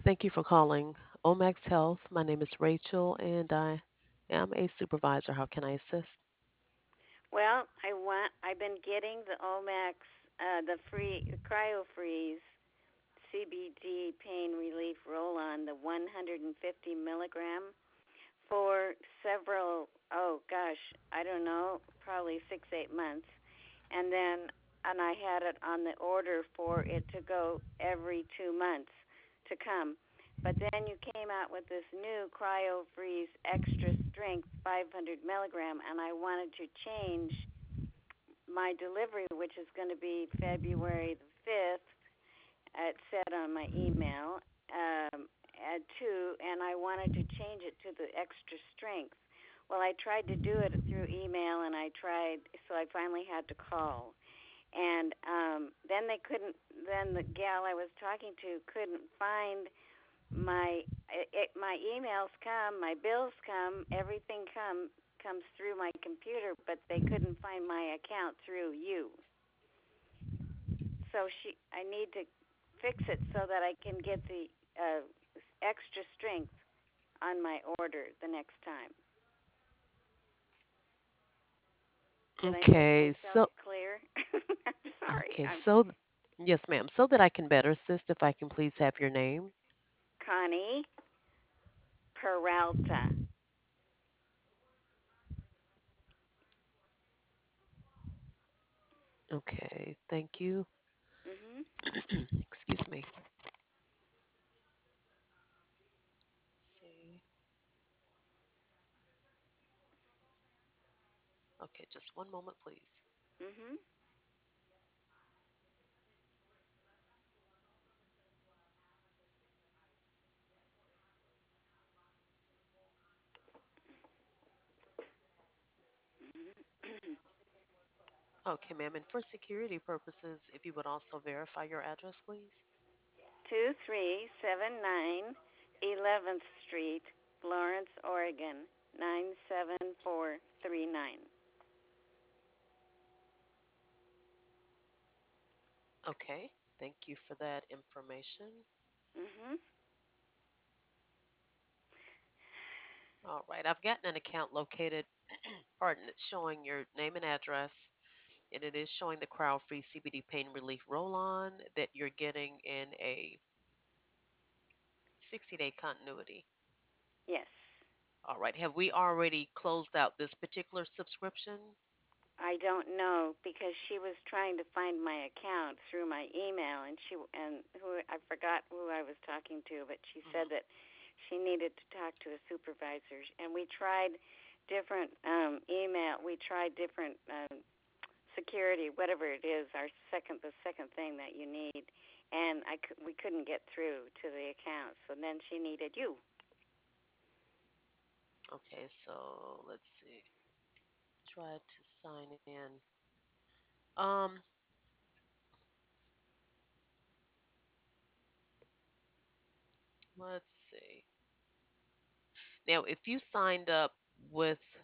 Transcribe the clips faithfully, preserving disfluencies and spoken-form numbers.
Thank you for calling Omax Health. My name is Rachel and I am a supervisor. How can I assist? Well, I want. I've been getting the Omax, uh, the free Cryo Freeze C B D pain relief roll on, the one hundred fifty milligram for several. Oh gosh, I don't know, probably six eight months, and then and I had it on the order for it to go every two months to come. But then you came out with this new Cryo Freeze Extra Strength five hundred milligram, and I wanted to change my delivery, which is going to be February the fifth, it said on my email, um, at two, and I wanted to change it to the extra strength. Well, I tried to do it through email, and I tried, so I finally had to call. And um, then they couldn't, then the gal I was talking to couldn't find my, it, my emails come, my bills come, everything come comes through my computer, but they couldn't find my account through you. So she, I need to fix it so that I can get the uh, extra strength on my order the next time. Did I make Okay, myself so clear? I'm sorry. okay, I'm so yes, ma'am. So that I can better assist, if I can please have your name. Connie Peralta. Okay, thank you. Mhm. Excuse me. See. Okay, just one moment, please. Mhm. Mhm. Okay, ma'am. And for security purposes, if you would also verify your address, please. Two three seven nine Eleventh Street, Florence, Oregon nine seven four three nine. Okay, thank you for that information. Mhm. All right, I've gotten an account located. Pardon, it's showing your name and address, and it is showing the crowd free C B D pain relief roll on that you're getting in a sixty day continuity. Yes. All right, have we already closed out this particular subscription? I don't know because she was trying to find my account through my email, and she and who I forgot who I was talking to, but she said Hmm. that she needed to talk to a supervisor, and we tried different um, email. We tried different um, security, whatever it is, our second the second thing that you need, and I cou- we couldn't get through to the account. So then she needed you. Okay, so let's see. Try to sign in. Um, let's see. Now, if you signed up with,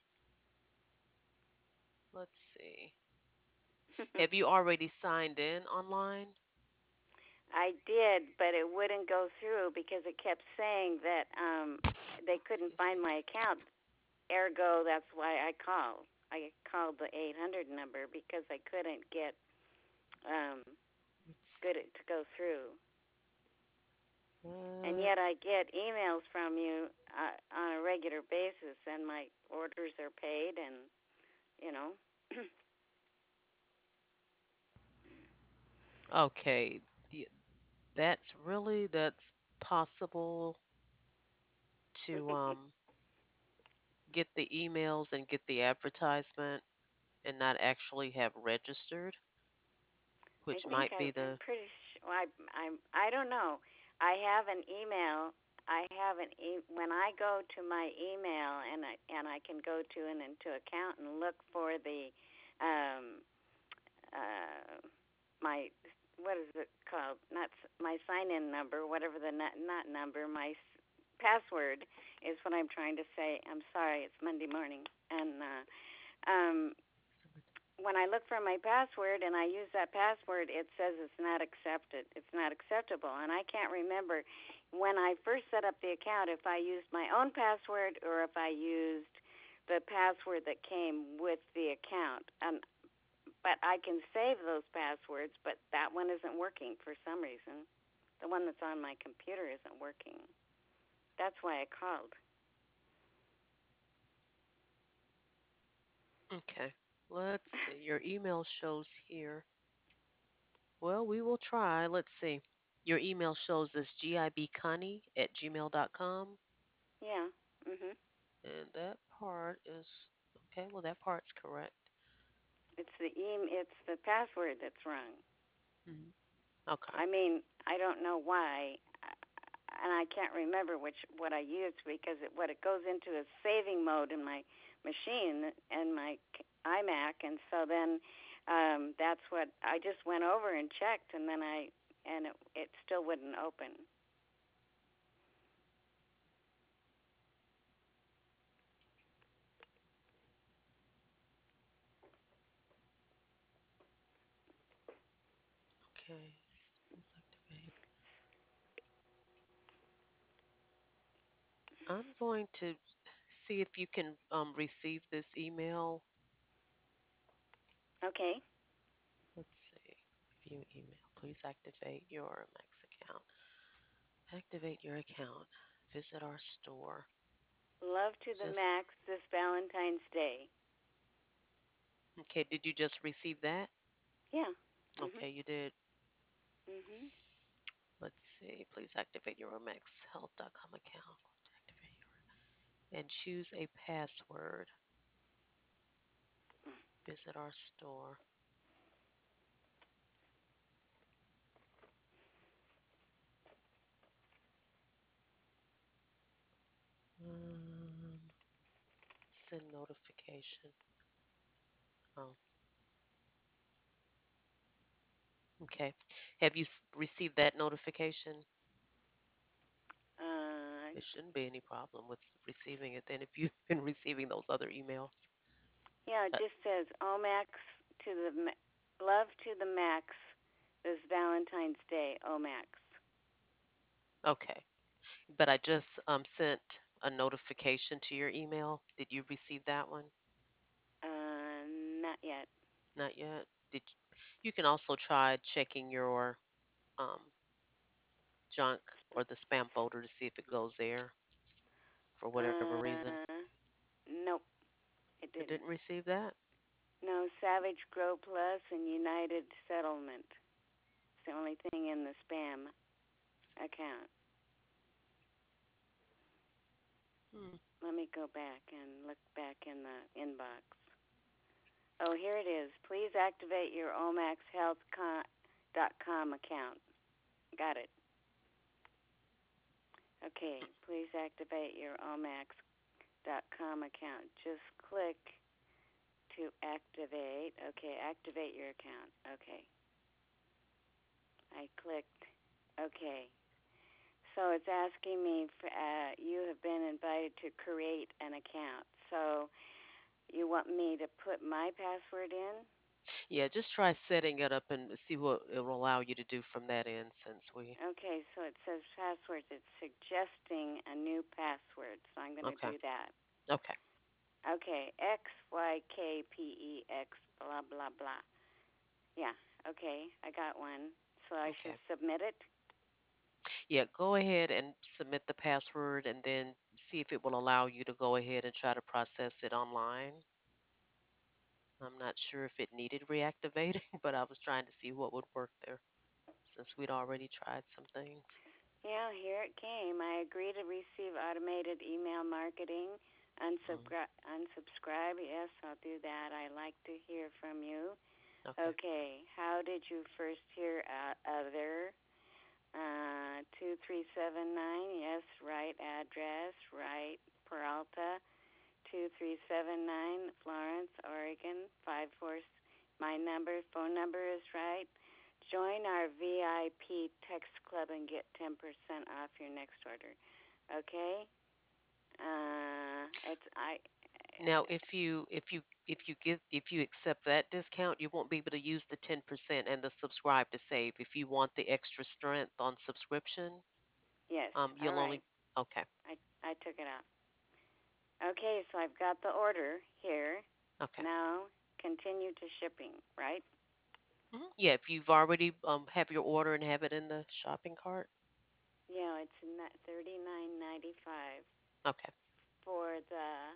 let's see, have you already signed in online? I did, but it wouldn't go through because it kept saying that um they couldn't Excuse find me. my account. Ergo, that's why I called. I called the eight hundred number because I couldn't get um Let's good see. to go through. And Uh, yet I get emails from you uh, on a regular basis, and my orders are paid, and you know. okay. y- That's really that's possible to um get the emails and get the advertisement and not actually have registered, I which think might I, be I'm the pretty sure. I, I'm. I don't know. I have an email. I have an e- when I go to my email and I and I can go to an into account and look for the um uh my what is it called? Not my sign in number, whatever the not, not number, my password is what I'm trying to say. I'm sorry, it's Monday morning, and uh, um, when I look for my password and I use that password, it says it's not accepted. It's not acceptable. And I can't remember when I first set up the account if I used my own password or if I used the password that came with the account. And but I can save those passwords, but that one isn't working for some reason. The one that's on my computer isn't working. That's why I called. Okay. Let's see. Your email shows here. Well, we will try. Let's see. Your email shows as gibconnie at gmail dot com. Yeah. Mhm. And that part is okay. Well, that part's correct. It's the e- it's the password that's wrong. Hmm. Okay. I mean, I don't know why, and I can't remember which what I used because it, what it goes into is saving mode in my machine and my iMac, and so then um, that's what I just went over and checked, and then I and it, it still wouldn't open. Okay. Let's activate. I'm going to see if you can um, receive this email. Okay, Let's see. Review email. Please activate your Max account. Activate your account. Visit our store. love to the Just max this Valentine's Day. okay. Did you just receive that? Yeah. Mhm. Okay, you did. Mhm. Let's see. Please activate your max health dot com account. Activate your and choose a password. Visit our store. Um, send notification. Oh, okay. Have you s- received that notification? Uh, There shouldn't be any problem with receiving it then if you've been receiving those other emails. yeah, it Uh, just says Omax to the love to the max this Valentine's Day. Omax. okay. But I just um, sent a notification to your email. Did you receive that one? Uh, not yet. Not yet. Did you, you can also try checking your um, junk or the spam folder to see if it goes there for whatever reason. Uh, nope, it It didn't. didn't receive that? No, Savage Grow Plus and United Settlement. It's the only thing in the spam account. Hmm. Let me go back and look back in the inbox. Oh, here it is. Please activate your omax health dot com account. Got it. Okay, please activate your omax dot com account. Just click to activate. Okay, activate your account. Okay. I clicked. Okay. So it's asking me for, uh, you have been invited to create an account. So you want me to put my password in? Yeah, just try setting it up and see what it will allow you to do from that end since we. Okay, so it says passwords. It's suggesting a new password. So I'm going to Okay. do that. Okay. Okay, X Y K P E X, blah, blah, blah. Yeah, okay, I got one. So I should Okay. submit it? Yeah, go ahead and submit the password and then see if it will allow you to go ahead and try to process it online. I'm not sure if it needed reactivating, but I was trying to see what would work there since we'd already tried some things. Yeah, here it came. I agree to receive automated email marketing. Mm, Unsubscribe, unsubscribe. Yes, I'll do that. I like to hear from you. okay. Okay, how did you first hear uh, other? Uh, two three seven nine. Yes, right address. Right Peralta. Two three seven nine, Florence, Oregon. Five four. My number, phone number is right. Join our V I P text club and get ten percent off your next order. Okay? Uh, it's I. Now, if you if you if you get if you accept that discount, you won't be able to use the ten percent and the subscribe to save. If you want the extra strength on subscription, Yes. um, All you'll right. only okay, I I took it out. Okay, so I've got the order here. okay. Now continue to shipping, right? Mhm. Yeah, if you've already um have your order and have it in the shopping cart. Yeah, it's thirty nine ninety five Okay. for the.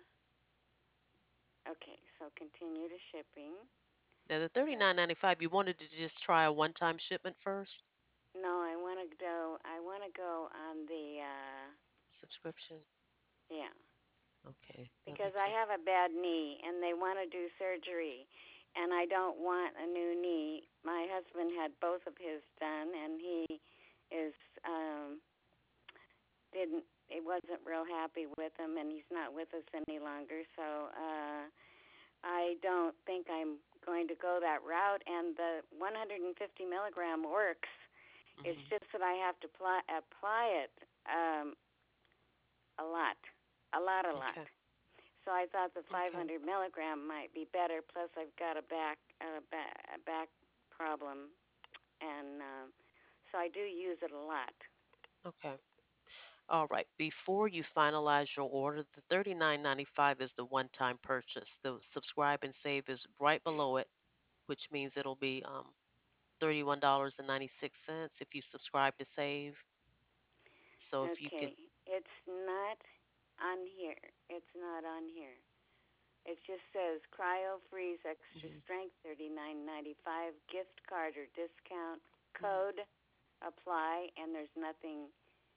Okay, so continue to shipping. Now the thirty nine ninety five, you wanted to just try a one time shipment first? No, I want to go. I want to go on the. Uh, Subscription. yeah, Okay. Let me because I take have a bad knee and they want to do surgery, and I don't want a new knee. My husband had both of his done, and he is um didn't. He wasn't real happy with them, and he's not with us any longer. So uh, I don't think I'm going to go that route. And the one hundred fifty milligram works. It's hmm just that I have to apply, apply it um, a lot, a lot, a lot. Okay. So I thought the Okay. five hundred milligram might be better. Plus, I've got a back a back, a back problem, and um, so I do use it a lot. Okay. All right. Before you finalize your order, the thirty nine ninety five is the one time purchase. The subscribe and save is right below it, which means it'll be um thirty-one dollars and ninety-six cents if you subscribe to save. So if you Okay, could, it's not on here. It's not on here. It just says Cryo Freeze Extra mhm, Strength thirty-nine ninety-five gift card or discount mhm. code apply, and there's nothing.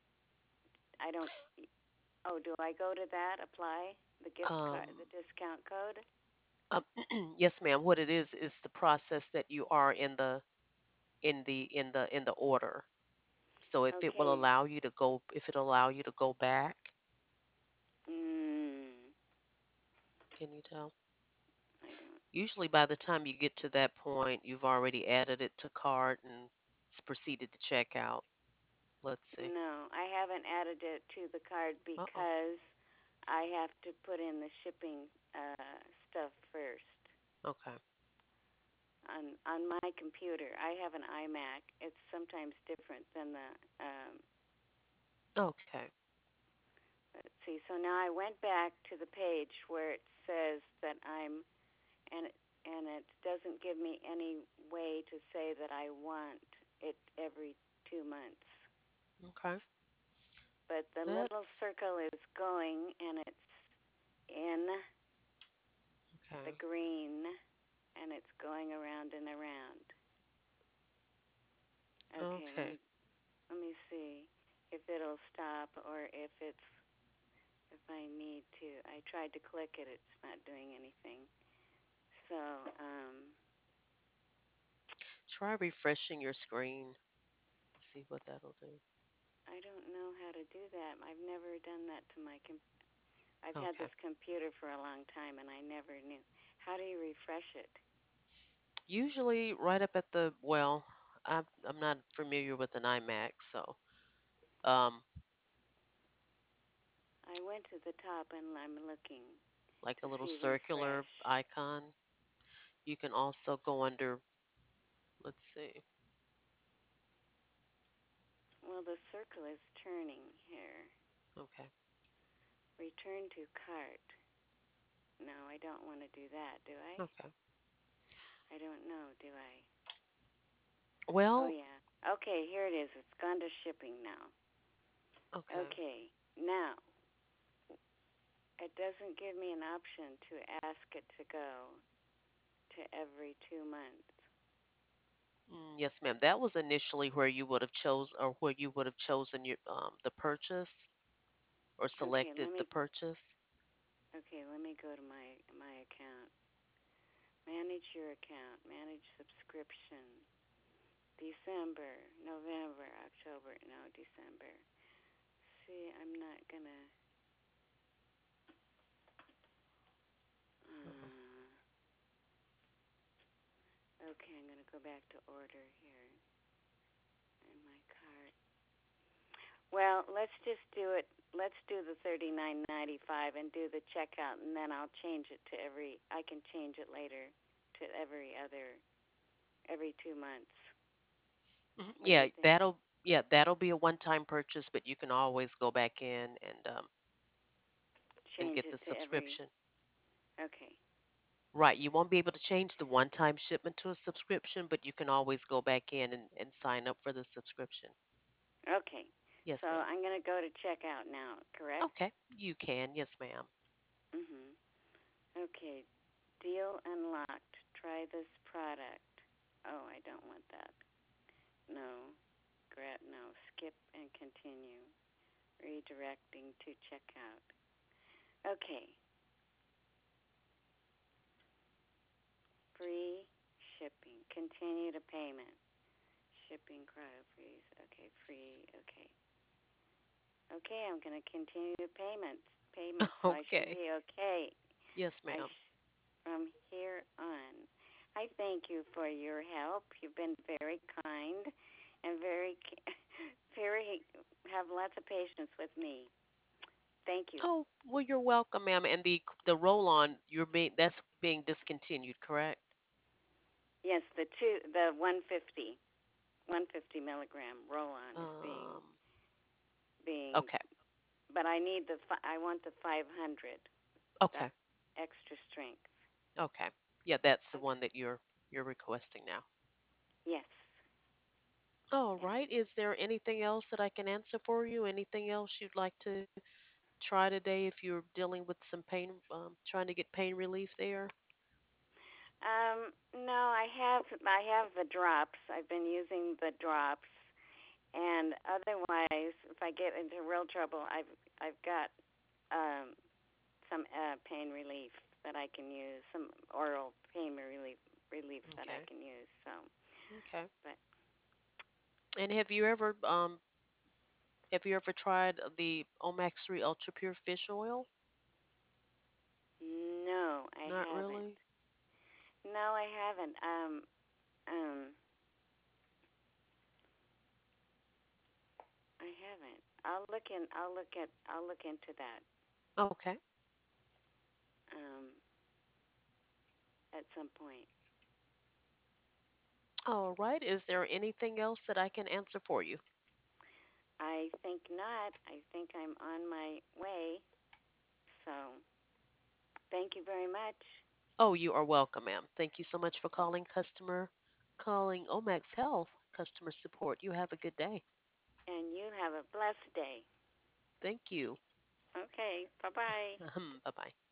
I don't. Oh, do I go to that? Apply the gift card, um, the discount code. um yes, ma'am. What it is is the process that you are in the in the in the in the order. So if it will Okay. allow you to go, if it'll allow you to go back, Mm, can you tell? I don't. Usually by the time you get to that point, you've already added it to cart and s- proceeded to check out. Let's see. No, I haven't added it to the card Uh-oh. because I have to put in the shipping uh, stuff first. Okay. On on my computer, I have an iMac. It's sometimes different than the. Um, Okay. let's see. So now I went back to the page where it says that I'm, and it, and it doesn't give me any way to say that I want it every two months. Okay. But the little That's circle is going, and it's in the okay. green, and it's going around and around. Okay, let Okay. me let me see if it'll stop or if it's if I need to. I tried to click it; it's not doing anything. So, um, Try refreshing your screen. See what that'll do. I don't know how to do that. I've never done that to my. Com- I've had Okay. this computer for a long time, and I never knew. How do you refresh it? Usually right up at the well, I'm I'm not familiar with an iMac, so um I went to the top, and I'm looking like to a little see circular refresh. icon. You can also go under, let's see. Well, the circle is turning here. Okay. Return to cart. No, I don't want to do that, do I? Okay. I don't know, do I? Oh, Well, yeah. Okay, here it is. It's gone to shipping now. okay. Okay, now, it doesn't give me an option to ask it to go to every two months. Mm, yes, ma'am. That was initially where you would have chose or where you would have chosen your um the purchase or Okay, selected let the me purchase. okay, let me go to my my account. Manage your account. Manage subscription. December, November, October. No, December. See, I'm not gonna. Uh-oh. Uh, okay, I'm gonna go back to order here in my cart. Well, let's just do it. Let's do the thirty nine ninety five and do the checkout, and then I'll change it to every. I can change it later to every other every two months. Mhm. What do Yeah, you think? that'll yeah, that'll be a one-time purchase, but you can always go back in and um and Change get it the to every. subscription. Okay. Right, you won't be able to change the one-time shipment to a subscription, but you can always go back in and, and sign up for the subscription. Okay. So Yes, ma'am. I'm gonna go to checkout now. Correct? Okay, you can. Yes, ma'am. Mhm. Okay. Deal unlocked. Try this product. Oh, I don't want that. No. Grab no. Skip and continue. Redirecting to checkout. Okay. Free shipping. Continue to payment. Shipping cryo freeze. Okay, free. Okay. Okay, I'm going to continue to payments. Payment, so I should Okay. be okay. Yes, I ma'am. sh- from here on. I thank you for your help. You've been very kind and very very have lots of patience with me. Thank you. Oh, well, you're welcome, ma'am. And the the roll-on, you're being that's being discontinued, correct? Yes, the two the one fifty one fifty milligram roll on is being Um, being okay. but I need the I want the five hundred. That Okay. extra strength. Okay. Yeah, that's the Okay. one that you're you're requesting now. Yes. All Yes. right. Is there anything else that I can answer for you? Anything else you'd like to try today if you're dealing with some pain, um, trying to get pain relief there? Um, no, I have I have the drops. I've been using the drops, and otherwise, if I get into real trouble, I've I've got um, some uh, pain relief that I can use, some oral pain relief relief that I Okay. can use. So, Okay. but And have you ever um have you ever tried the Omax three Ultra Pure Fish Oil? no, I Not haven't. really. No, I haven't. Um, um, I haven't. I'll look in. I'll look at. I'll look into that. Okay. Um, at some point. All right. Is there anything else that I can answer for you? I think not. I think I'm on my way. So thank you very much. Oh, you are welcome, ma'am. Thank you so much for calling customer calling Omax Health customer support. You have a good day. And you have a blessed day. Thank you. Okay. Bye bye. Bye bye.